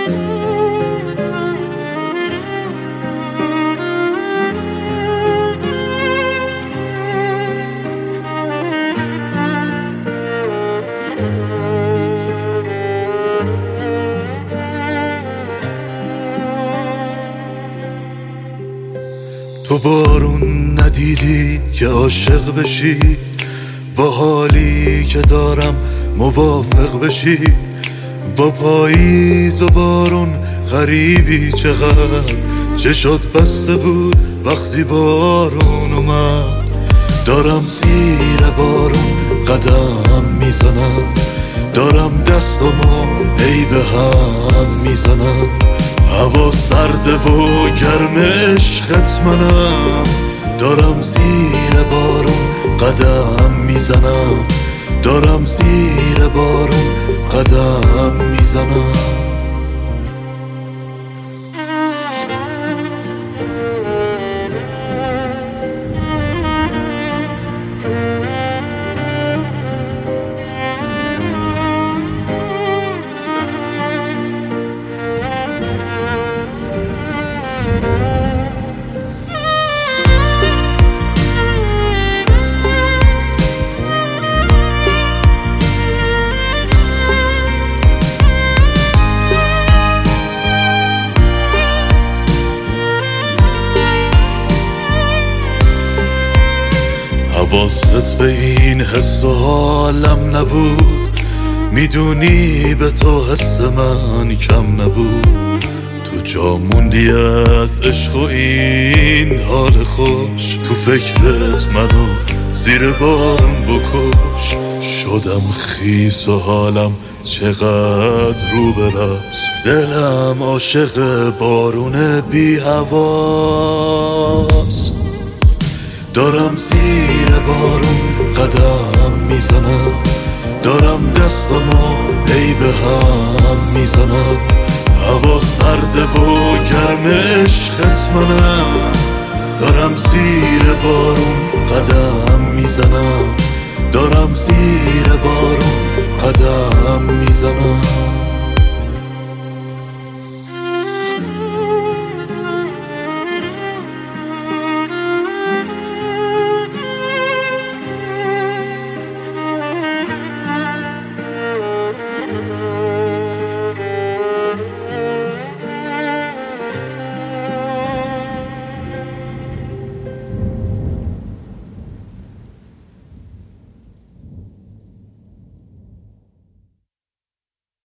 تو بارون ندیدی که عاشق بشی، با حالی که دارم موافق بشی. با پاییز و بارون غریبی چقدر، چشات بسته بود وقتی بارون اومد. دارم زیر بارون قدم میزنم، دارم دستمو ای به هم میزنم. هوا سرده و گرم عشقت منم، دارم زیر بارون قدم میزنم، دارم زیر بارون قدم میزنم. حواست به این حس و حالم نبود، میدونی به تو حس من کم نبود. تو جا موندی از عشق و این حال خوش، تو فکرت منو زیر بارون بکش. شدم خیس و حالم چقدر رو برس، دلم عاشق بارون بی حواس. دارم زیر بارون قدم میزنم، دارم دستمو ای به هم میزنم. هوا سرده و گرم عشقت منم، دارم زیر بارون قدم میزنم، دارم زیر